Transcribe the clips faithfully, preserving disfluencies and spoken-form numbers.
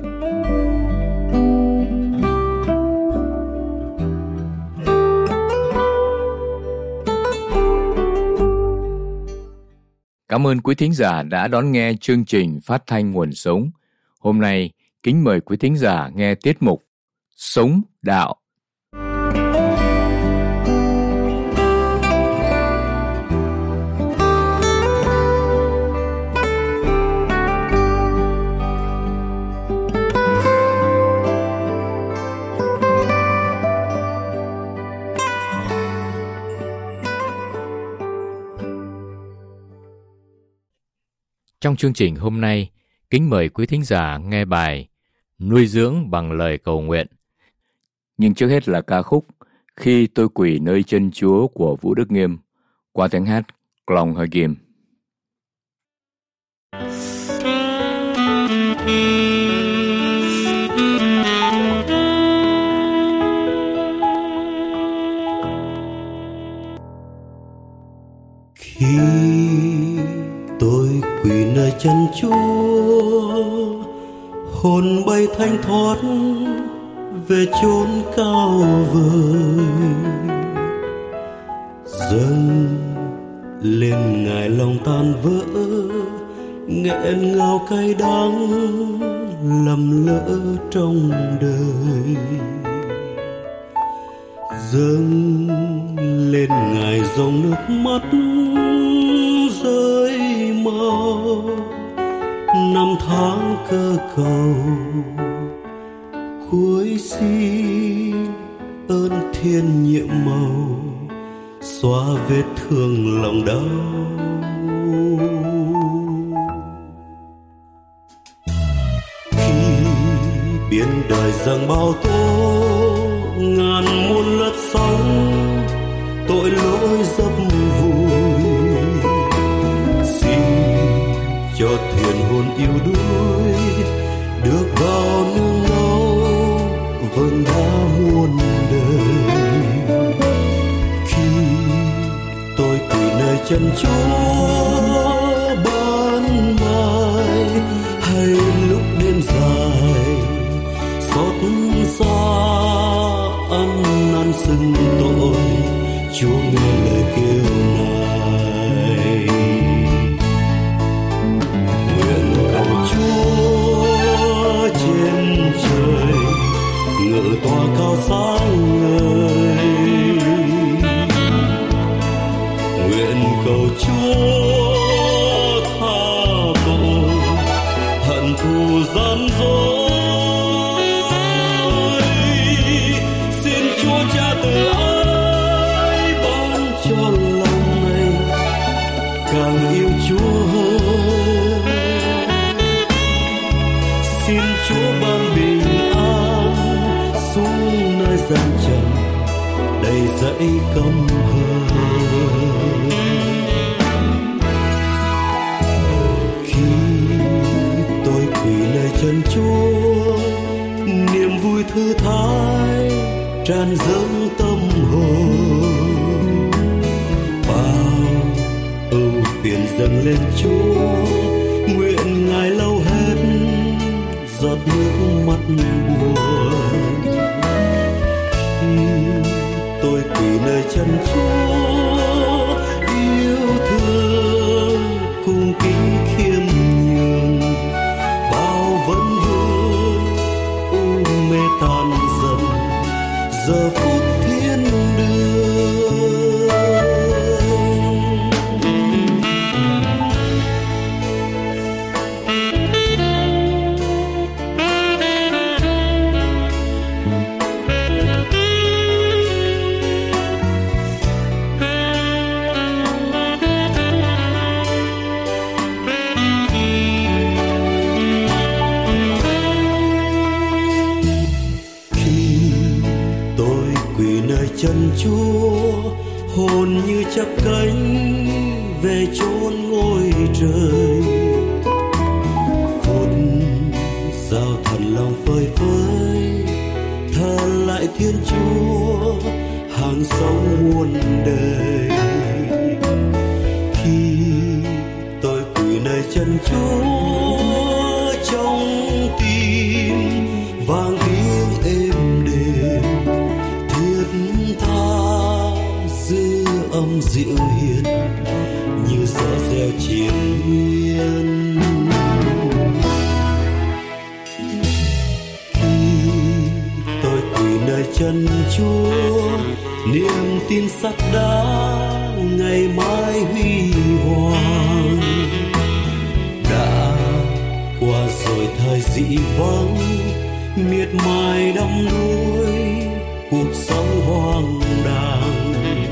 Cảm ơn quý thính giả đã đón nghe chương trình Phát thanh Nguồn Sống. Hôm nay, kính mời quý thính giả nghe tiết mục Sống Đạo. Trong chương trình hôm nay, kính mời quý thính giả nghe bài Nuôi dưỡng bằng lời cầu nguyện. Nhưng trước hết là ca khúc Khi tôi quỳ nơi chân Chúa của Vũ Đức Nghiêm qua tiếng hát Clong Hơi Ghim. Khi tôi quỳ nơi chân Chúa, hồn bay thanh thoát về chốn cao vời, dâng lên Ngài lòng tan vỡ, nghẹn ngào cay đắng lầm lỡ trong đời, dâng lên Ngài dòng nước mắt rơi mau năm tháng cơ cầu, cuối xin ơn thiên nhiệm màu xóa vết thương lòng đau. Khi biển đời dâng bao tố, ngàn muôn lật sóng tội lỗi dập vùi, xin cho thuyền hồn yêu đuối được vào nương náu vầng đá muôn đời. Khi tôi quỳ nơi chân Chúa ban mai, hay lúc đêm dài xót xa ăn năn xưng tội, Chúa nghe lời kêu này. Nguyện cầu Chúa trên trời ngự tòa cao sáng ngời, nguyện cầu Chúa tha tội hận thù gian dối, xin Chúa cha từ ái ban cho lòng này càng yêu Chúa hơn, xin Chúa ban bình an xuống nơi gian trần đầy dẫy căm hờn. Khi tôi quỳ nơi chân Chúa, niềm vui thư thái tràn dâng tâm hồn, bao ưu phiền dâng lên Chúa, nguyện Ngài lau hết giọt nước mắt buồn. Khi tôi quỳ nơi chân Chúa, yêu thương cung kính khiêm nhường, bao vấn vương u mê tan dần, giờ phút thiên đường. Chân Chúa hồn như chắp cánh về chốn ngôi trời, phút giao thần lòng phơi phới thờ lại Thiên Chúa hàng sống muôn đời. Khi tôi quỳ nơi chân Chúa, trong tim nơi chân Chúa, niềm tin sắt đá ngày mai huy hoàng. Đã qua rồi thời dị vắng, miệt mài đắm đuối cuộc sống hoang đàng.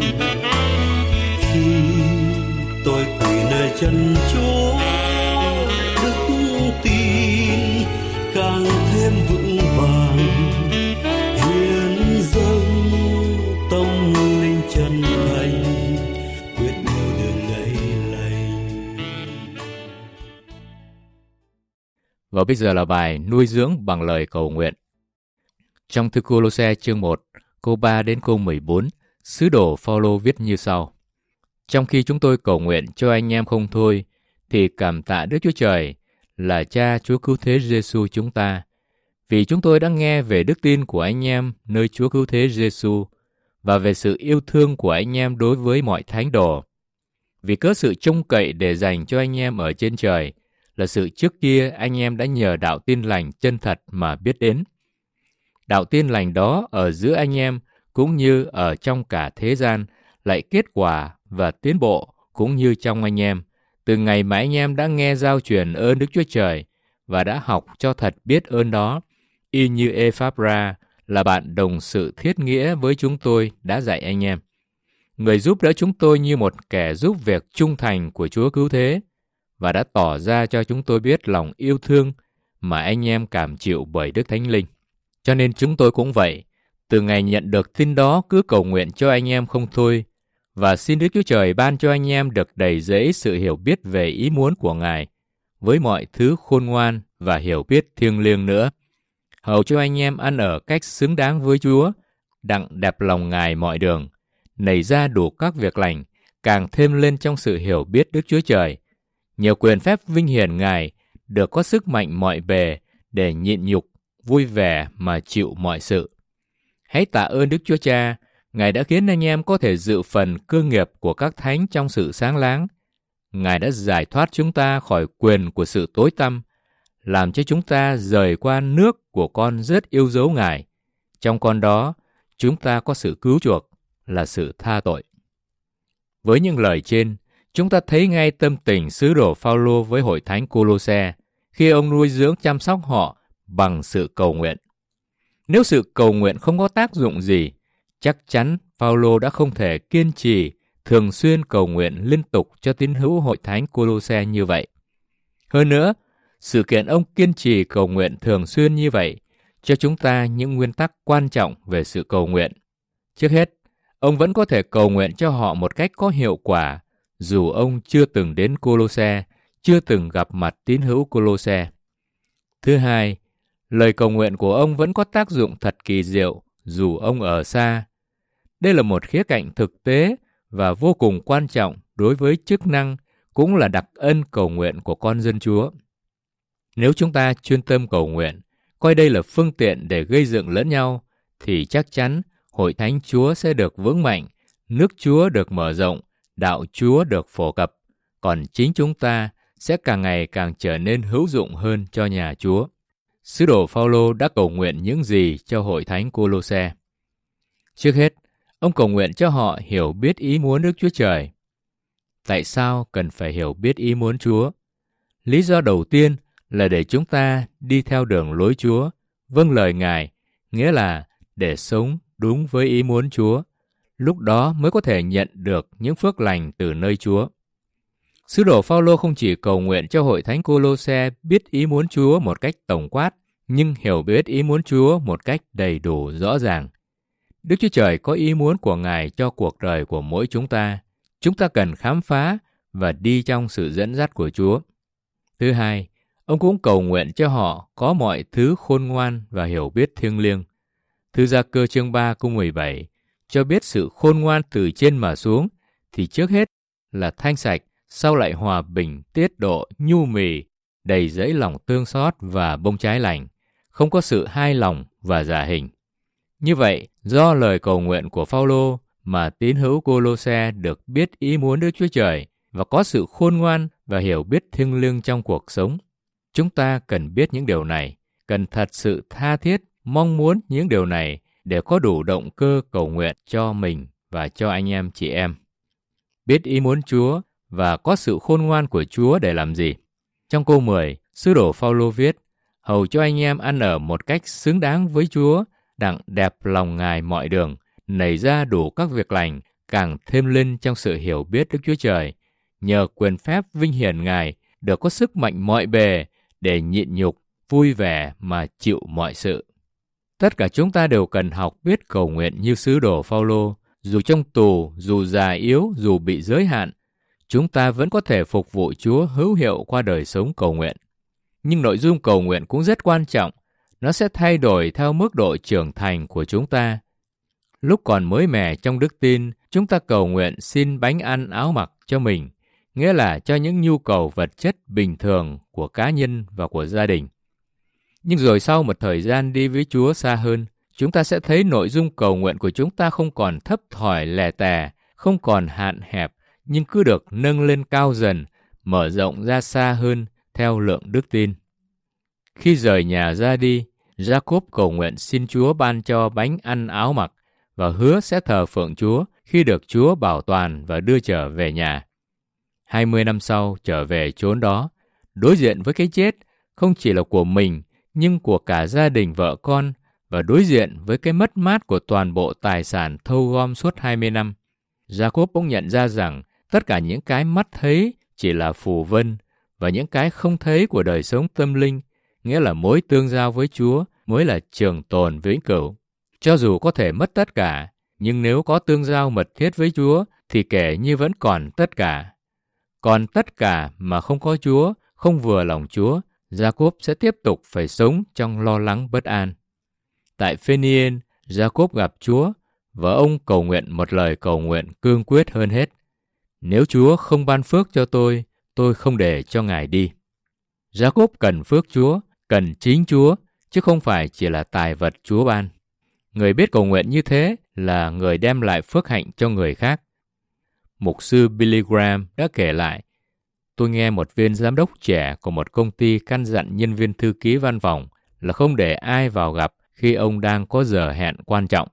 Khi tôi quỳ nơi chân Chúa, đức tin càng thêm vững vàng, hiến dâng tâm linh chân thành, quyết theo đường ngày lành. Và bây giờ là bài nuôi dưỡng bằng lời cầu nguyện. Trong thư Cô-lô-se chương một, câu ba đến câu mười bốn, sứ đồ Phao-lô viết như sau: Trong khi chúng tôi cầu nguyện cho anh em không thôi, thì cảm tạ Đức Chúa Trời là Cha Chúa Cứu Thế Giê-xu chúng ta, vì chúng tôi đã nghe về đức tin của anh em nơi Chúa Cứu Thế Giê-xu và về sự yêu thương của anh em đối với mọi thánh đồ. Vì cớ sự trông cậy để dành cho anh em ở trên trời là sự trước kia anh em đã nhờ đạo tin lành chân thật mà biết đến. Đạo tin lành đó ở giữa anh em cũng như ở trong cả thế gian lại kết quả và tiến bộ cũng như trong anh em, từ ngày mà anh em đã nghe giao truyền ơn Đức Chúa Trời và đã học cho thật biết ơn đó, y như Ê-pháp-ra là bạn đồng sự thiết nghĩa với chúng tôi đã dạy anh em. Người giúp đỡ chúng tôi như một kẻ giúp việc trung thành của Chúa Cứu Thế và đã tỏ ra cho chúng tôi biết lòng yêu thương mà anh em cảm chịu bởi Đức Thánh Linh. Cho nên chúng tôi cũng vậy, từ ngày nhận được tin đó cứ cầu nguyện cho anh em không thôi, và xin Đức Chúa Trời ban cho anh em được đầy dẫy sự hiểu biết về ý muốn của Ngài, với mọi thứ khôn ngoan và hiểu biết thiêng liêng nữa, hầu cho anh em ăn ở cách xứng đáng với Chúa, đặng đẹp lòng Ngài mọi đường, nảy ra đủ các việc lành, càng thêm lên trong sự hiểu biết Đức Chúa Trời, nhờ quyền phép vinh hiển Ngài, được có sức mạnh mọi bề để nhịn nhục, vui vẻ mà chịu mọi sự. Hãy tạ ơn Đức Chúa Cha, Ngài đã khiến anh em có thể dự phần cơ nghiệp của các thánh trong sự sáng láng. Ngài đã giải thoát chúng ta khỏi quyền của sự tối tăm, làm cho chúng ta rời qua nước của con rất yêu dấu Ngài. Trong con đó, chúng ta có sự cứu chuộc, là sự tha tội. Với những lời trên, chúng ta thấy ngay tâm tình sứ đồ Phao-lô với hội thánh Cô-lô-se khi ông nuôi dưỡng chăm sóc họ bằng sự cầu nguyện. Nếu sự cầu nguyện không có tác dụng gì, chắc chắn Phao-lô đã không thể kiên trì thường xuyên cầu nguyện liên tục cho tín hữu hội thánh Cô-lô-se như vậy. Hơn nữa, sự kiện ông kiên trì cầu nguyện thường xuyên như vậy cho chúng ta những nguyên tắc quan trọng về sự cầu nguyện. Trước hết, ông vẫn có thể cầu nguyện cho họ một cách có hiệu quả, dù ông chưa từng đến Cô-lô-se, chưa từng gặp mặt tín hữu Cô-lô-se. Thứ hai, lời cầu nguyện của ông vẫn có tác dụng thật kỳ diệu, dù ông ở xa. Đây là một khía cạnh thực tế và vô cùng quan trọng đối với chức năng, cũng là đặc ân cầu nguyện của con dân Chúa. Nếu chúng ta chuyên tâm cầu nguyện, coi đây là phương tiện để gây dựng lẫn nhau, thì chắc chắn hội thánh Chúa sẽ được vững mạnh, nước Chúa được mở rộng, đạo Chúa được phổ cập, còn chính chúng ta sẽ càng ngày càng trở nên hữu dụng hơn cho nhà Chúa. Sứ đồ Phao-lô đã cầu nguyện những gì cho hội thánh Cô-lô-se? Trước hết, ông cầu nguyện cho họ hiểu biết ý muốn Đức Chúa Trời. Tại sao cần phải hiểu biết ý muốn Chúa? Lý do đầu tiên là để chúng ta đi theo đường lối Chúa, vâng lời Ngài, nghĩa là để sống đúng với ý muốn Chúa. Lúc đó mới có thể nhận được những phước lành từ nơi Chúa. Sứ đồ Phao-lô không chỉ cầu nguyện cho hội thánh Cô-lô-se biết ý muốn Chúa một cách tổng quát, nhưng hiểu biết ý muốn Chúa một cách đầy đủ rõ ràng. Đức Chúa Trời có ý muốn của Ngài cho cuộc đời của mỗi chúng ta. Chúng ta cần khám phá và đi trong sự dẫn dắt của Chúa. Thứ hai, ông cũng cầu nguyện cho họ có mọi thứ khôn ngoan và hiểu biết thiêng liêng. Thư Gia Cơ chương ba câu mười bảy cho biết sự khôn ngoan từ trên mà xuống thì trước hết là thanh sạch, sau lại hòa bình, tiết độ, nhu mì, đầy dẫy lòng tương xót và bông trái lành, không có sự hai lòng và giả hình. Như vậy, do lời cầu nguyện của Phao-lô mà tín hữu Cô-lô-se được biết ý muốn Đức Chúa Trời và có sự khôn ngoan và hiểu biết thiêng liêng trong cuộc sống. Chúng ta cần biết những điều này, cần thật sự tha thiết mong muốn những điều này để có đủ động cơ cầu nguyện cho mình và cho anh em chị em. Biết ý muốn Chúa và có sự khôn ngoan của Chúa để làm gì. Trong câu mười, sứ đồ Phao-lô viết: hầu cho anh em ăn ở một cách xứng đáng với Chúa, đặng đẹp lòng Ngài mọi đường, nảy ra đủ các việc lành, càng thêm lên trong sự hiểu biết Đức Chúa Trời, nhờ quyền phép vinh hiển Ngài được có sức mạnh mọi bề để nhịn nhục, vui vẻ mà chịu mọi sự. Tất cả chúng ta đều cần học biết cầu nguyện như sứ đồ Phao-lô. Dù trong tù, dù già yếu, dù bị giới hạn, chúng ta vẫn có thể phục vụ Chúa hữu hiệu qua đời sống cầu nguyện. Nhưng nội dung cầu nguyện cũng rất quan trọng. Nó sẽ thay đổi theo mức độ trưởng thành của chúng ta. Lúc còn mới mẻ trong đức tin, chúng ta cầu nguyện xin bánh ăn áo mặc cho mình, nghĩa là cho những nhu cầu vật chất bình thường của cá nhân và của gia đình. Nhưng rồi sau một thời gian đi với Chúa xa hơn, chúng ta sẽ thấy nội dung cầu nguyện của chúng ta không còn thấp thỏi lè tè, không còn hạn hẹp, nhưng cứ được nâng lên cao dần, mở rộng ra xa hơn theo lượng đức tin. Khi rời nhà ra đi, Gia-cốp cầu nguyện xin Chúa ban cho bánh ăn áo mặc và hứa sẽ thờ phượng Chúa khi được Chúa bảo toàn và đưa trở về nhà. hai mươi năm sau trở về chốn đó, đối diện với cái chết không chỉ là của mình nhưng của cả gia đình vợ con, và đối diện với cái mất mát của toàn bộ tài sản thâu gom suốt hai mươi năm. Gia-cốp bỗng nhận ra rằng tất cả những cái mắt thấy chỉ là phù vân, và những cái không thấy của đời sống tâm linh, nghĩa là mối tương giao với Chúa, mới là trường tồn vĩnh cửu. Cho dù có thể mất tất cả, nhưng nếu có tương giao mật thiết với Chúa, thì kể như vẫn còn tất cả. Còn tất cả mà không có Chúa, không vừa lòng Chúa, Gia-cốp sẽ tiếp tục phải sống trong lo lắng bất an. Tại Phên-ni-ên, Gia-cốp gặp Chúa, và ông cầu nguyện một lời cầu nguyện cương quyết hơn hết: nếu Chúa không ban phước cho tôi, tôi không để cho Ngài đi. Gia-cốp cần phước Chúa, cần chính Chúa, chứ không phải chỉ là tài vật Chúa ban. Người biết cầu nguyện như thế là người đem lại phước hạnh cho người khác. Mục sư Billy Graham đã kể lại: tôi nghe một viên giám đốc trẻ của một công ty căn dặn nhân viên thư ký văn phòng là không để ai vào gặp khi ông đang có giờ hẹn quan trọng.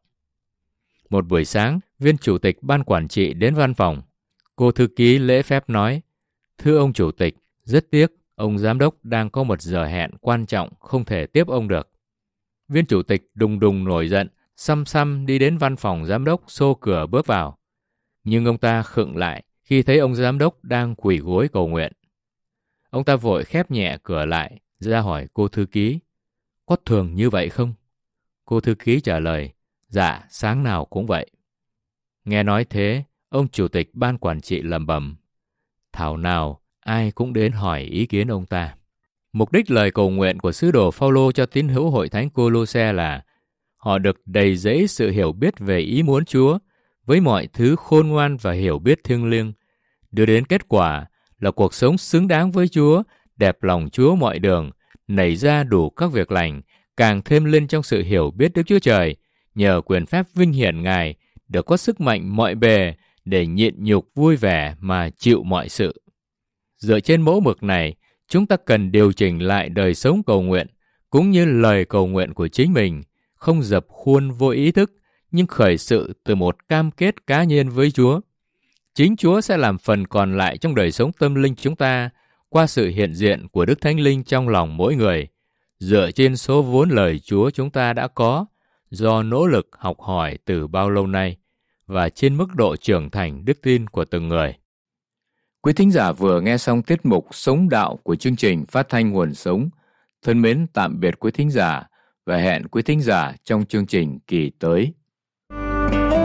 Một buổi sáng, viên chủ tịch ban quản trị đến văn phòng. Cô thư ký lễ phép nói: thưa ông chủ tịch, rất tiếc, ông giám đốc đang có một giờ hẹn quan trọng, không thể tiếp ông được. Viên chủ tịch đùng đùng nổi giận, xăm xăm đi đến văn phòng giám đốc, xô cửa bước vào. Nhưng ông ta khựng lại khi thấy ông giám đốc đang quỳ gối cầu nguyện. Ông ta vội khép nhẹ cửa lại, ra hỏi cô thư ký: có thường như vậy không? Cô thư ký trả lời: dạ, sáng nào cũng vậy. Nghe nói thế, ông chủ tịch ban quản trị lẩm bẩm: thảo nào ai cũng đến hỏi ý kiến ông ta. Mục đích lời cầu nguyện của sứ đồ Phao-lô cho tín hữu hội thánh Cô-lô-se là họ được đầy dẫy sự hiểu biết về ý muốn Chúa, với mọi thứ khôn ngoan và hiểu biết thiêng liêng, đưa đến kết quả là cuộc sống xứng đáng với Chúa, đẹp lòng Chúa mọi đường, nảy ra đủ các việc lành, càng thêm lên trong sự hiểu biết Đức Chúa Trời, nhờ quyền phép vinh hiển Ngài, được có sức mạnh mọi bề để nhịn nhục vui vẻ mà chịu mọi sự. Dựa trên mẫu mực này, chúng ta cần điều chỉnh lại đời sống cầu nguyện, cũng như lời cầu nguyện của chính mình, không dập khuôn vô ý thức, nhưng khởi sự từ một cam kết cá nhân với Chúa. Chính Chúa sẽ làm phần còn lại trong đời sống tâm linh chúng ta, qua sự hiện diện của Đức Thánh Linh trong lòng mỗi người, dựa trên số vốn lời Chúa chúng ta đã có, do nỗ lực học hỏi từ bao lâu nay, và trên mức độ trưởng thành đức tin của từng người. Quý thính giả vừa nghe xong tiết mục Sống Đạo của chương trình phát thanh Nguồn Sống. Thân mến tạm biệt quý thính giả và hẹn quý thính giả trong chương trình kỳ tới.